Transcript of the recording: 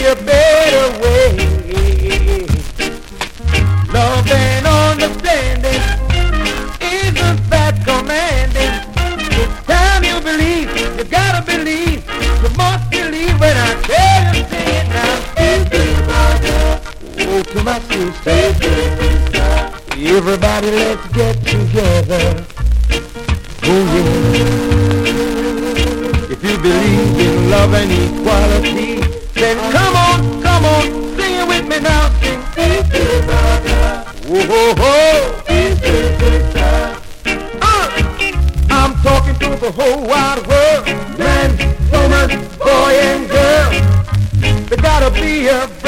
a better way. Love and understanding isn't that commanding. It's time you believe, you gotta believe, you must believe when I tell you, say it now. Oh, to my sister, everybody let's get together. Oh yeah. If you believe in love and equality, then come on, sing it with me now. Sing, whoa, whoa, whoa. I'm talking to the whole wide world, man, woman, boy, and girl. There gotta be a